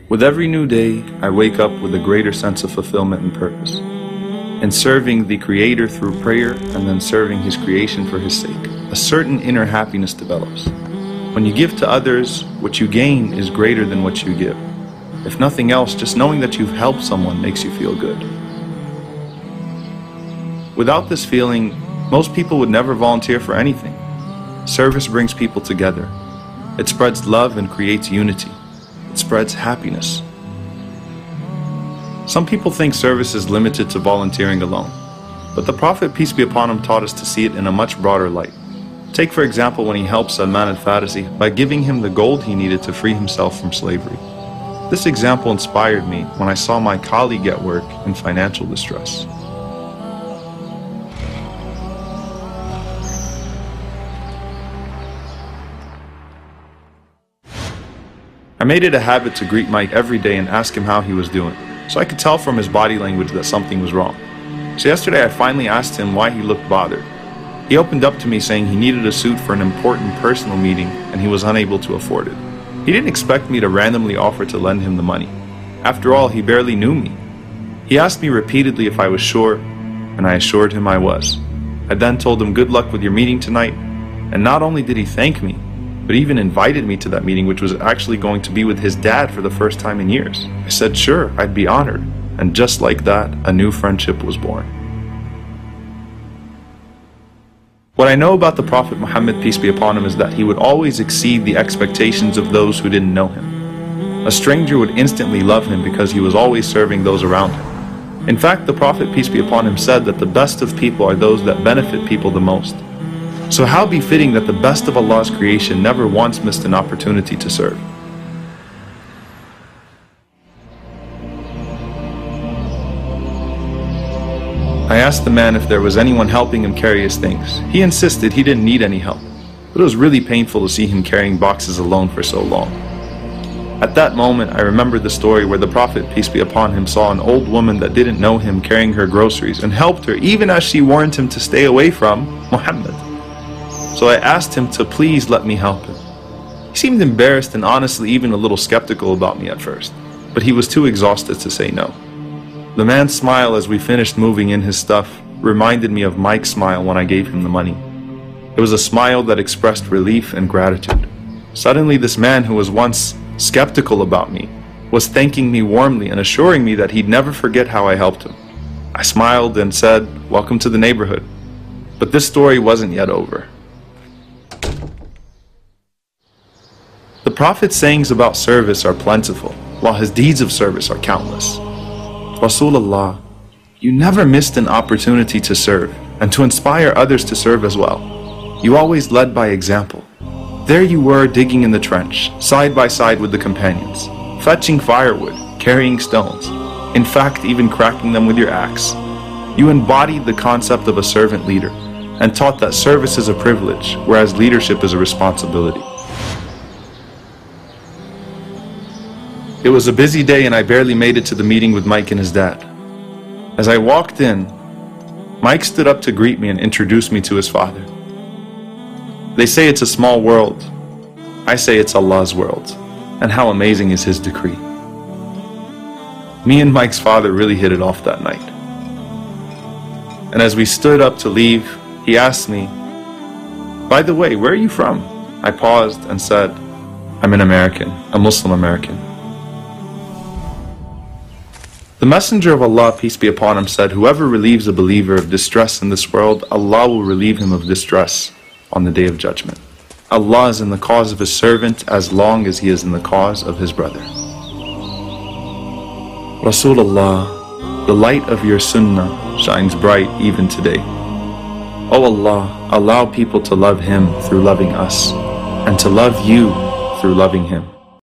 With every new day, I wake up with a greater sense of fulfillment and purpose. In serving the Creator through prayer and then serving His creation for His sake, a certain inner happiness develops. When you give to others, what you gain is greater than what you give. If nothing else, just knowing that you've helped someone makes you feel good. Without this feeling, most people would never volunteer for anything. Service brings people together. It spreads love and creates unity. It spreads happiness. Some people think service is limited to volunteering alone, but the Prophet, peace be upon him, taught us to see it in a much broader light. Take for example when he helped Salman al-Farisi by giving him the gold he needed to free himself from slavery. This example inspired me when I saw my colleague at work in financial distress. I made it a habit to greet Mike every day and ask him how he was doing, so I could tell from his body language that something was wrong. So yesterday I finally asked him why he looked bothered. He opened up to me saying he needed a suit for an important personal meeting and he was unable to afford it. He didn't expect me to randomly offer to lend him the money. After all, he barely knew me. He asked me repeatedly if I was sure, and I assured him I was. I then told him good luck with your meeting tonight, and not only did he thank me, but even invited me to that meeting, which was actually going to be with his dad for the first time in years. I said sure, I'd be honored, and just like that, a new friendship was born. What I know about the Prophet Muhammad, peace be upon him, is that he would always exceed the expectations of those who didn't know him. A stranger would instantly love him because he was always serving those around him. In fact, the Prophet, peace be upon him, said that the best of people are those that benefit people the most. So how befitting that the best of Allah's creation never once missed an opportunity to serve. I asked the man if there was anyone helping him carry his things. He insisted he didn't need any help, but it was really painful to see him carrying boxes alone for so long. At that moment, I remembered the story where the Prophet, peace be upon him, saw an old woman that didn't know him carrying her groceries and helped her even as she warned him to stay away from Muhammad. So I asked him to please let me help him. He seemed embarrassed and honestly even a little skeptical about me at first, but he was too exhausted to say no. The man's smile as we finished moving in his stuff reminded me of Mike's smile when I gave him the money. It was a smile that expressed relief and gratitude. Suddenly this man who was once skeptical about me was thanking me warmly and assuring me that he'd never forget how I helped him. I smiled and said, "Welcome to the neighborhood." But this story wasn't yet over. The Prophet's sayings about service are plentiful, while his deeds of service are countless. Rasulullah, you never missed an opportunity to serve, and to inspire others to serve as well. You always led by example. There you were digging in the trench, side by side with the companions, fetching firewood, carrying stones, in fact even cracking them with your axe. You embodied the concept of a servant leader, and taught that service is a privilege, whereas leadership is a responsibility. It was a busy day and I barely made it to the meeting with Mike and his dad. As I walked in, Mike stood up to greet me and introduce me to his father. They say it's a small world. I say it's Allah's world, and how amazing is His decree. Me and Mike's father really hit it off that night. And as we stood up to leave, he asked me, "By the way, where are you from?" I paused and said, "I'm an American, a Muslim American." The Messenger of Allah, peace be upon him, said, "Whoever relieves a believer of distress in this world, Allah will relieve him of distress on the Day of Judgment." Allah is in the cause of His servant as long as he is in the cause of his brother. Rasulullah, the light of your sunnah shines bright even today. O Allah, allow people to love Him through loving us, and to love You through loving Him.